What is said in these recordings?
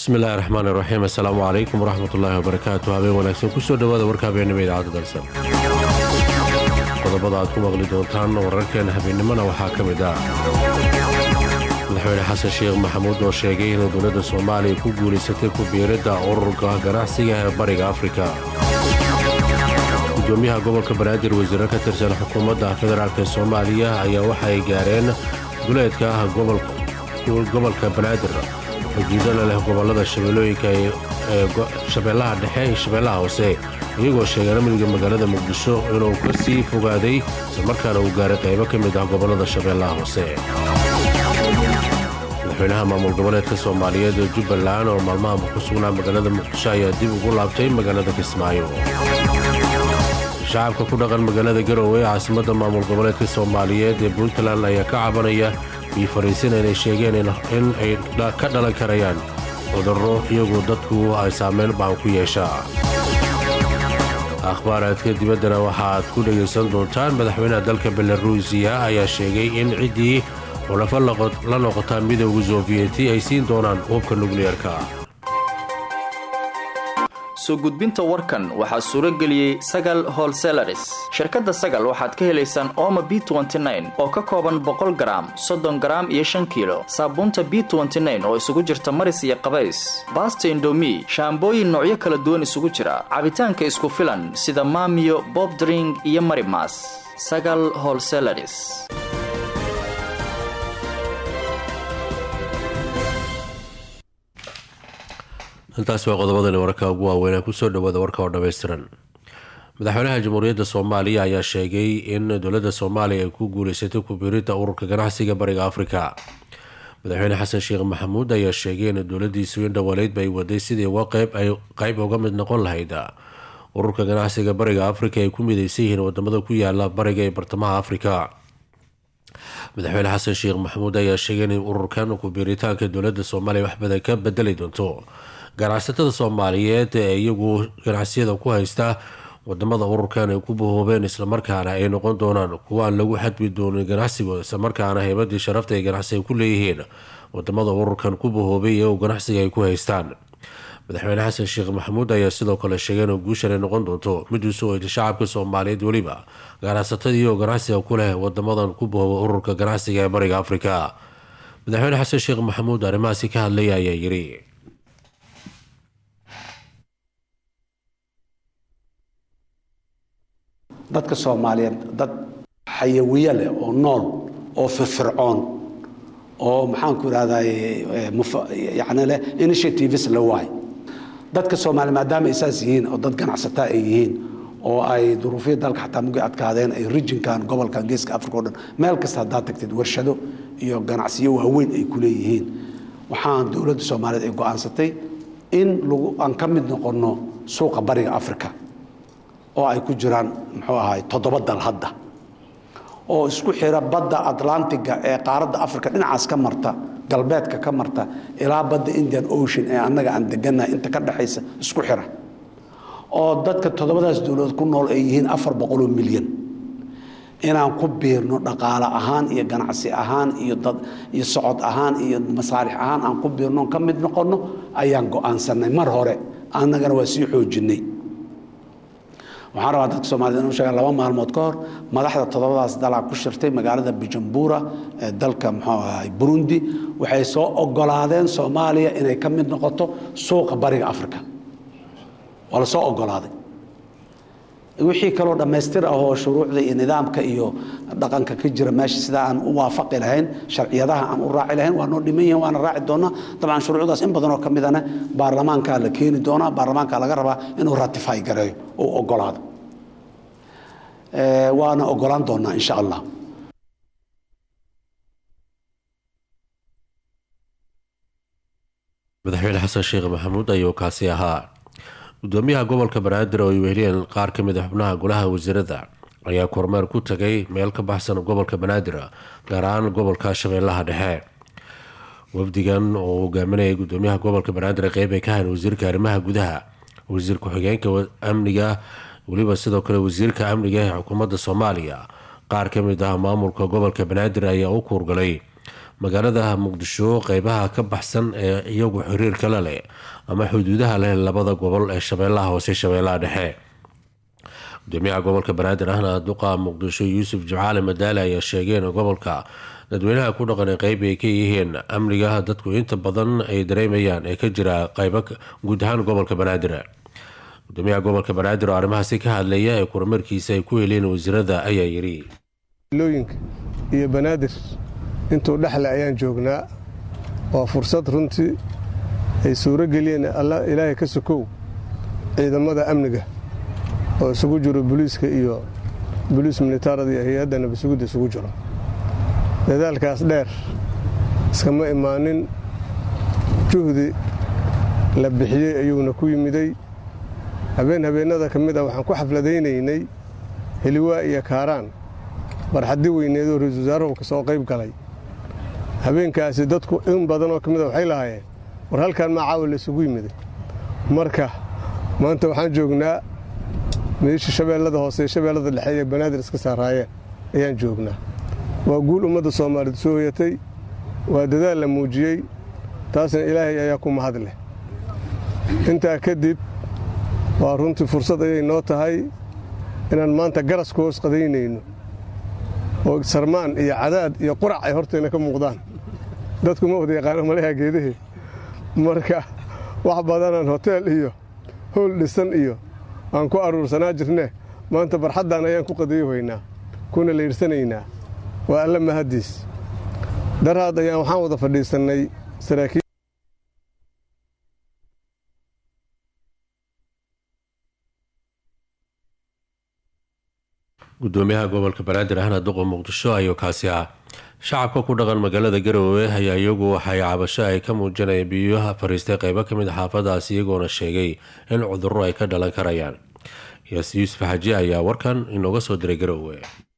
bismillahi raxmaan iraxiim assalaamu calaykum waraxmatullaahi wabarakaatu. habeen wanaagsan kusoo dhawaada warka habeennimo idaacadda dalsan. qodobada aad ku maqli doontaan wararkeena habeennimona waxaa ka mid ah madaxweyne xasan sheekh maxamuud oo sheegay inay dowladda soomaaliya ku guulaysatay ku biiridda ururka ganacsiga ee bariga afrika. gudoomiyaha gobolka banaadir wasiirro ka tirsan xukuumadda federaalk ee soomaaliya ayaa waxay gaareen duleedka ah gobolka banaadir ujeedana leh gobolada shabeellooyinka ee shabeellaha dhexe iyo shabeellaha hoose, iyagoo sheegeen amniga magaalada muqdisho inuu ka sii fogaaday islamarkaana uu gaaray qaybo ka mid ah gobolada shabeellaha hoose. madaxweynaha maamul goboleedka soomaaliyeed ee jubbaland oo maalmaha ku sugnaa magaalada muqdisho ayaa dib ugu laabtay magaalada kismaayo. shacabka ku dhaqan magaalada garowe ee caasimadda maamul goboleedka soomaaliyeed ee puntland ayaa ka cabanaya bii fariisin inay sheegeen in ay ka dhalan karayaan cudurro iyagoo dadku ay saameyn baan ku yeeshaa. akhbaaraadka dibaddana waxaaad ku dhegaysan doontaan madaxweynaha dalka belaruusiya ayaa sheegay in ciddii xulafo la noqotaa midowga sofiyeeti ay siin doonaan hubka nukliyeerka. soo gudbinta warkan waxaa suuro geliyey sagal holselaris. shirkadda sagal waxaad ka helaysaan ooma b oo ka kooban 100 garaam 30 garaam iyo 5 kiilo saabuunta b oo isugu jirta maris iyo qabays, baasta indomi, shaambooyin noocyo kala duwan isugu jira, cabitaanka isku filan sida maamiyo, bobdring iyo marimas. sagal holselaris. intaas waa qodobadani wararka ugu waaweynaa kusoo dhawaada warka oo dhammaystiran. madaxweynaha jamhuuriyadda soomaaliya ayaa sheegay in dowladda soomaaliya ay ku guulaysatay ku biiridda ururka ganacsiga bariga afrika. madaxweyne xasan sheekh maxamuud ayaa sheegay in dowladiisu in dhowaleydba ay waday sidii qayb uga mid noqon lahayd ururka ganacsiga bariga afrika ay ku midaysan yihiin wadamada ku yaala bariga ee bartamaha afrika. madaxweyne xasan sheekh maxamuud ayaa sheegay in ururkan ku biiritaanka dowladda soomaaliya wax badan ka bedeli doonto ganacsatada soomaaliyeed ee iyagu ganacsiyada ku haysta wadamada ururkan ay ku bahoobeen, islamarkaana ay noqon doonaan kuwa aan lagu xadbi doonin ganacsigooda, islamarkaana haybadii sharafta ay ganacsi ay ku leeyihiin wadamada ururkan ku bahoobay iyagoo ganacsiga ay ku haystaan. madaxweyne xasan sheekh maxamuud ayaa sidoo kale sheegay in guushan ay noqon doonto mid u soo hoyta shacabka soomaaliyeed, weliba ganacsatadii oo ganacsiga ku leh wadamadan ku bahooba ururka ganacsiga ee bariga afrika. madaxweyne xasan sheekh maxamuud arrimahaasi ka hadlaya ayaa yiri dadka Soomaaliyeed dad xayawiye leh oo nool oo firfircoon oo maxaan ku raadaay yaani leh initiatives la waay. dadka Soomaaliyeed maadaama ay saas yihiin oo dad ganacsataa ay yihiin oo ay duruufyada dalka xataa mugi adkaadeen ay regionkan gobolkan geeska Afrika oo dhan meel kasta hadaad tagtid warshado iyo ganacsiyo waaweyn ay ku leeyihiin. waxaan dowladda Soomaaliyeed ay go'aansatay in aan ka mid noqono suuqa bariga Afrika oo ay ku jiraan muxuu ahaay 7 dal hadda oo isku xira badda Atlantiga ee qaaradda Afrika dhinacaas ka marta, galbeedka ka marta ilaa badda Indian Ocean ee annaga aan deganahay inta ka dhaxaysa isku xira, oo dadka 7daas dawladood ku nool ay yihiin 400 milyan. inaan ku biirno dhaqaale ahaan iyo ganacsi ahaan iyo dad iyo socod ahaan iyo masaalix ahaan aan ku biirno ka mid noqono ayaan go'aansanay mar hore, annagana waa sii xoojinay. waxaan rabaa dadka Soomaaliyeed inuu sheegaan 2 maalmood ka hor madaxda 7daas dal ku shirtay magaalada Bujumbura ee dalka Burundi waxay soo ogolaadeen Soomaaliya inay ka mid noqoto suuqa bariga Afrika. wala soo ogolaaday wixii kale oo dhameystir ah oo shuruucda iyo nidaamka iyo dhaqanka ka jira meesha sida aan u waafaqi lahayn, sharciyadaha aan u raaci lahayn waa noo dhiman yihiin, waana raaci doonaa. dabcan shuruucdaas in badan oo ka midana baarlamaanka la keeni doonaa, baarlamaanka laga rabaa inuu ratify gareeyo oo ogolaado. waana ogolaan doonaa insha Allah. madaxweyne xasan sheekh maxamuud ayuu kaasi ahaa. gudoomiyaha gobolka banaadir oo ay weheliyeen qaar ka mid ah xubnaha golaha wasiirada ayaa kormeer ku tagay meel ka baxsan gobolka banaadir, gaar ahaan gobolka shabeellaha dhexe. wafdigan oo hogaaminayay gudoomiyaha gobolka banaadir qeyb ay ka hayn wasiirka arrimaha gudaha, wasiir ku-xigeenka amniga, weliba sidoo kale wasiirka amniga ee xukuumadda Soomaaliya. qaar ka mid ah maamulka gobolka banaadir ayaa u kuurgalay magaalada muqdisho qeybaha ka baxsan ee iyagu xiriir kale leh ama xuduudaha leh labada gobol ee shabeellaha hoose shabeellaha dhexe. gudoomiyaha gobolka banaadir ahna duqa muqdisho yuusuf jimcaale madaale ayaa sheegay in gobolka dadweynaha ku dhaqan qeyb ay ka yihiin amniga dadku inta badan ay dareemayaan ee ka jira qeybo guud ahaan gobolka banaadir. gudoomiyaha gobolka banaadir oo arrimahaasi ka hadlaya ee kormeerkiisa ay ku heleen wasiirada ayaa yidhi looyinka iyo banaadir intuu dhexle ayaan joognaa. waa fursad runtii ay suuro geliyeen ilaahay ka sokow ciidamada amniga oo isugu jiro booliiska iyo booliis militaarada iyo hay-adda nabasugidda isugu jiro. dadaalkaas dheer iskama imaanin, juhdi la bixiyey ayuuna ku yimiday. habeenada ka mid ah waxaan ku xafladaynaynay heliwaa iyo kaaraan barxaddi weyneedoo ra-iisul wasaaruhu ka soo qayb galay. habeenkaasi dadku in badanoo ka mida waxay lahaayeen war halkan maa caawa la isugu yimiday. marka maanta waxaan joognaa meeshii shabeellada hoose ee shabeellada dhexe ee banaadir iska saaraayeen ayaan joognaa. waa guul ummadda soomaaliyeed soo hoyatay, waa dadaal la muujiyey, taasna ilaahay ayaa ku mahad leh. intaa kadib waa runtii fursad ayay noo tahay inaan maanta garas ku hoos qadaynayno oo sarmaan iyo cadaad iyo qurac ay hortayna ka muuqdaan. dadku ma wada yaqaano malaha geedahee. marka wax badanaan hoteel iyo howl dhisan iyo aan ku aruursanaa jirne maanta barxaddan ayaan ku qadayohaynaa kuna layidhsanaynaa. waa alla mahadiis. daraad ayaan waxaan wada fadhiisannay saraakiil gudoomiyaha gobolka banaadir ahna duqa muqdisho ayuu kaasi ah. shacabka ku dhaqan magaalada garowe ayaa iyagu waxay cabasho ay ka muujinayeen biyaha fariistay qeybo kamid xaafadaas iyagoona sheegay in cudurro ay ka dhalan karayaan. yaasi yuusuf xaji ayaa warkan inooga soo diray garowe.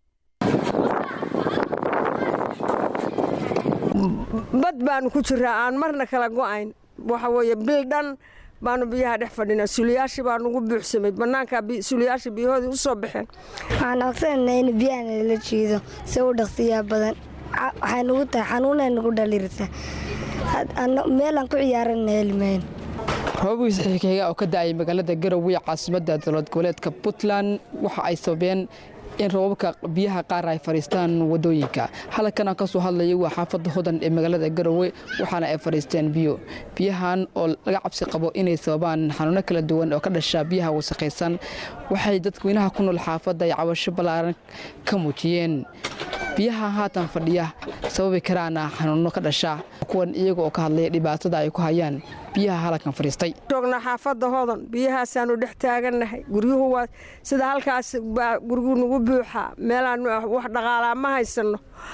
bad baanu ku jiraa aan marna kala go'ayn. waxa weeye bildhan baanu biyaha dhex fadhinaa. suuliyaashii baa nugu buuxsamay bannaanka suuliyaashii biyahoodii u soo baxeen. waxaan ogsananaa in biyahana lala jiido si u dhaqsiyaa badan. waxay nugu tahay xanuunay nugu dhalirta. meelaan ku ciyaarana helmayn. roobabkii saxiixkayga oo ka da'ay magaalada garowe caasimadda dowlad goboleedka puntland waxa ay sababeen in roobabka biyaha qaar ay fariistaan wadooyinka. halkan ka soo hadlayay waa xaafadda hodan ee magaalada garowe waxaana ay fariisteen biyahan oo laga cabsi qabo inay sababaan xanuuno kala duwan oo ka dhasha biyaha wasakhaysan. waxay dadweynaha ku nool xaafadda ay cabasho ballaaran ka muujiyeen biyaha haatan fadhiya sababi karaana xanuuno ka dhasha. kuwan iyaga oo ka hadlaya dhibaatada ay ku hayaan biyaha halkan fariistay. joognaa xaafadda hodan biyahaasaanu dhex taagannahay. guryuhu waa sida halkaas baa gurigu nugu buuxaa. meelaan wax dhaqaalaa ma haysanno.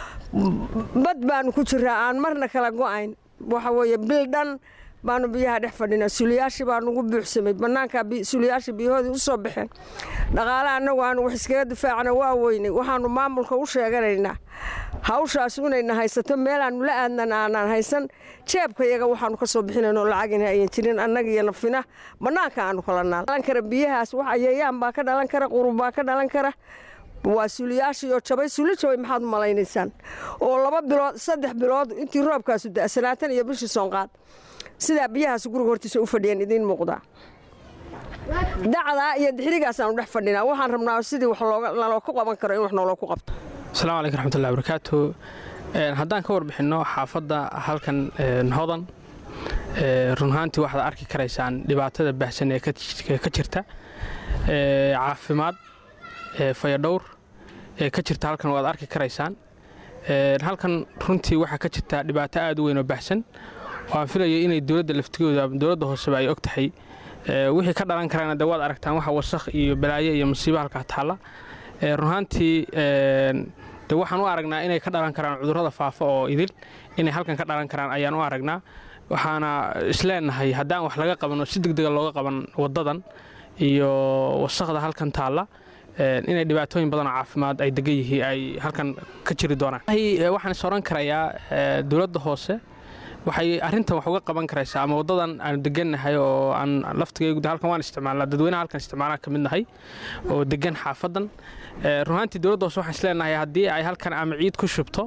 bad baanu ku jiraa aan marna kala go'ayn. waxa weeye bildhan baanu biyaha dhex fadhinaa. suuliyaashii baa nugu buuxsamay bannaanka suuliyaashii biyahoodii u soo baxeen. dhaqaale annagu aanu wax iskaga difaacna waa weynay. waxaanu maamulka u sheeganaynaa hawshaas inayna haysato meelaannu la aadnan aanaan haysan. jeebkayaga waxaanu ka soo bixinayno lacagina ayan jirin annaga iyo nafina bannaanka aanu kala dhalan kara biyahaas. wax ayayaan baa ka dhalan kara, qurub baa ka dhalan kara. waa suuliyaashii oo jabay. suuli jabay maxaad u malaynaysaan? oo 2 bilood 3 bilood intii roobkaasu da'sanaatan iyo bishii soonqaad sidaa biyahaas guriga hortiisa u fadhiyeen idiin muuqdaa. dacdaa iyo dixrigaasaan dhex fadhinaa. waxaan rabnaa sidii wax naloo ku qaban karo in wax nooloo ku qabto. asalaamu calaykum raxmatullahi barakaatu. haddaan ka warbixinno xaafadda halkan hodan, run ahaantii waxaad arki karaysaan dhibaatada baahsan ee ka jirta caafimaad fayadhowr ee ka jirta halkan waad arki karaysaan. halkan runtii waxaa ka jirta dhibaato aad u weyn oo baahsan. waan filayay inay dowladda laftigooda dowladda hooseba ay og tahay wixii ka dhalan karana de waad aragtaan waxa wasakh iyo balaayo iyo musiibo halkaa taalla. run ahaantii de waxaan u aragnaa inay ka dhalan karaan cudurrada faafa oo idil inay halkan ka dhalan karaan ayaan u aragnaa. waxaana isleenahay haddaan wax laga qaban oo si degdega looga qaban waddadan iyo wasakhda halkan taalla inay dhibaatooyin badan oo caafimaad ay degan yihiin ay halkan ka jiri doonaan. waxaan is oran karayaa dowladda hoose waxay arrintan wax uga qaban karaysaa ama waddadan aanu degannahay oo aan laftigaygu halkan waan isticmaalnaa dadweynaha halkan isticmaalaan ka mid nahay oo degan xaafaddan. runaantii dowladda hoose waxaan isleenahay haddii ay halkan ama ciid ku shubto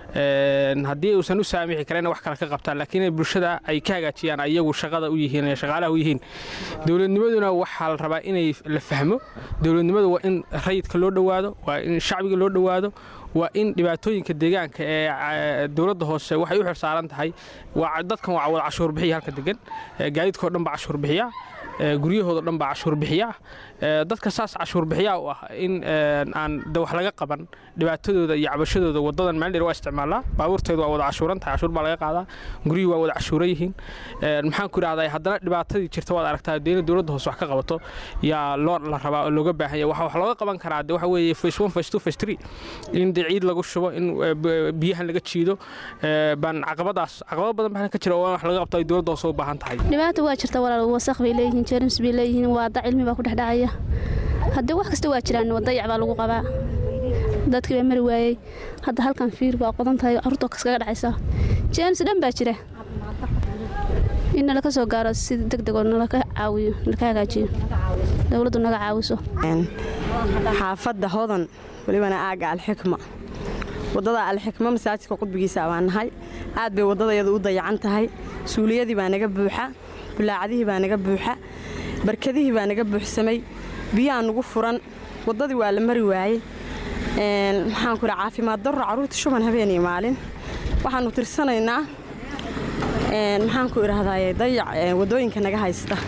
haddii uusan u saamixi karayna wax kale ka qabtaan laakiin in bulshada ay ka hagaajiyaan ayagu shaqada u yihiin shaqaalaha u yihiin dowladnimaduna waxaa la rabaa inay la fahmo dowladnimadu waa in rayidka loo dhowaado waa in shacbiga loo dhowaado waa in dhibaatooyinka deegaanka ee dowladda hoose waxay u xirsaaran tahay dadkan waa wada cashuur bixiya halka degan gaadiidkoo dhan baa cashuur bixiya guryahooda dhan baa cashuur bixiya dadka saas cashuur bixiya u ah in aan wax laga qaban dhibaatadooda iyo cabashadooda wadadan meel dheer waa isticmaalaa baabuurteedu waa wada cashuuran tahay cashuur baa laga qaadaa guryuhu waa wada cashuuran yihiin maxaan ku idhahdaa haddana dhibaatadii jirta waad aragtaa deena dowladda hoose wax ka qabato yaa la rabaa oo looga baahan yahay wax looga qaban karaa de waxa weeye phase 1 phase 2 phase 3 in ciid lagu shubo in biyahan laga jiido baan caqabado badan baan ka jira oo wax laga qabto ay dowladda hoose u baahan tahay dhibaato waa jirta walaal wasakh bay leeyihiin jeermis bay leeyihiin waa cilmi baa ku dhexdhacaya hadda wax kasta waa jiraan wadayac baa lagu qabaa dadkii baa mari waayay hadda halkan fiir baa qodan tahay carruurta kaskaga dhacaysa jeermis dhan baa jira in la ka soo gaaro si degdeg oo nala ka caawiyo nala ka hagaajiyo dowladdu naga caawiso xaafadda hodan walibana aaga alxikma wadada alxikma masaajidka qudbigiisa baan nahay aad bay wadada iyadu u dayacan tahay suuliyadii baa naga buuxa bulaacadihii baa naga buuxa barkadihii baa naga buuxsamay biyaha nagu furan wadadii waa la mari waayey maxaan ku raa caafimaad darro carruurta shuban habeen iyo maalin waxaanu tirsanaynaa maxaan ku idhaahdaa dayac wadooyinka naga haysta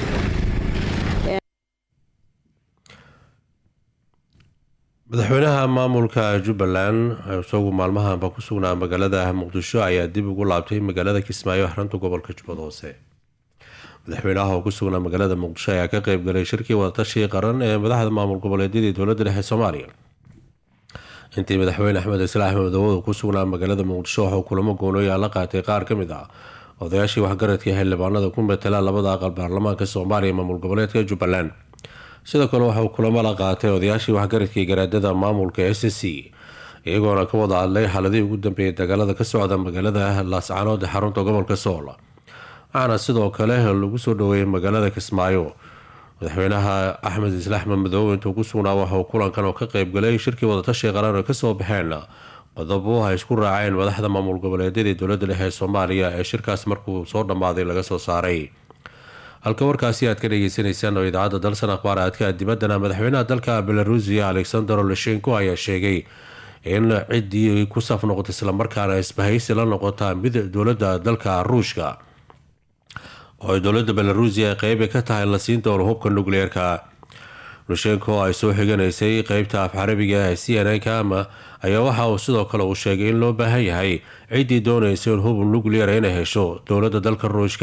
madaxweynaha maamulka Jubbaland isagu maalmahanba ku sugnaa magaalada Muqdisho ayaa dib ugu laabtay magaalada Kismaayo xarunta gobolka Jubbada Hoose madaxweynaha oo ku sugnaa magaalada Muqdisho ayaa ka qayb galay shirkii wadatashi qaran ee madaxda maamul goboleedyada dowladda dhexe Soomaaliya intii madaxweyne Axmed Islaam Axmed Daawud ku sugnaa magaalada Muqdisho waxa uu kulamo goonooy la qaatay qaar ka mid ah odayaashii waxgaradka xildhibaanada ku metela labada aqal baarlamaanka Soomaaliya maamul goboleedka Jubbaland sidoo kale waxa uu kulamo la qaatay odayaashii waxgaradka garaadada maamulka SSC iyagoona ka wada hadlay xaaladii ugu dambeeyay dagaalada ka socda magaalada Laascaanood ee xarunta gobolka Sool waxaana sidoo kale lagu soo dhaweeyay magaalada Kismaayo madaxweynaha Axmed Islaam Axmed Daawud intuu ku sugnaa waxa uu kulankan oo ka qayb galay shirkii wadatashi qaran oo ka soo baxeen qodobo ay isku raaceen madaxda maamul goboleedyada dowladda dhexe Soomaaliya ee shirkaas markuu soo dhamaaday laga soo saaray halka warkaasi aad ka dhageysanaysaan oo idaacadda dalsan akhbaaraadka dibaddana madaxweynaha dalka Belarus Alexander Lukashenko ayaa sheegay in ciddii ku saf noqotay isla markaana isbahaysi la noqota mid dowladda dalka Ruushka oo dowladda Belarus ay qayb ka tahay la siin doono hubka nukleerka Lukashenko ay soo xiganaysay qaybta af Carabiga ee CNN-ka ayaa waxa uu sidoo kale uu sheegay in loo baahan yahay ciidii doonaysa in hub nukleer ay hesho dowladda dalka Ruushka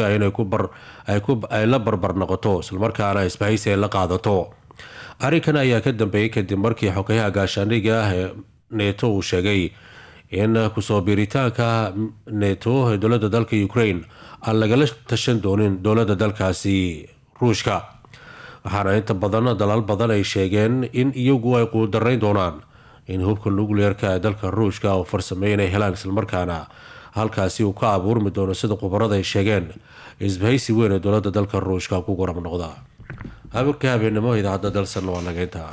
ay la barbar noqoto isla markaana isbahaysi ay la qaadato arrinkan ayaa ka dambeeyay kadib markii xogayaha gaashaandhigga NATO uu sheegay in kusoo biiritaanka NATO ee dowladda dalka Ukraine aan lagala tashan doonin dowladda dalkaasi Ruushka waxaana inta badan dalal badan ay sheegeen in iyagu ay quudarayn doonaan in hubka nukleerka ee dalka Ruushka oo farsameeyay inay helaan isla markaana halkaasi uu ka abuurmi doono sida khubarada ay sheegeen isbahaysi weyn ee dowladda dalka Ruushka ku garab noqda habka habeenimo idaacadda dalsan waa naga intaa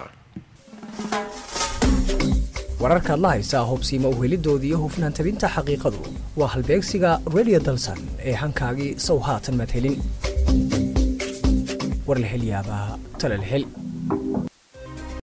wararka la haysa hubsiima u helidoodii iyo hufnaan tabinta xaqiiqadu waa halbeegsiga Radio Dalsan ee hankaagii sow haatan madhelin war la hel yaabaa tala la hel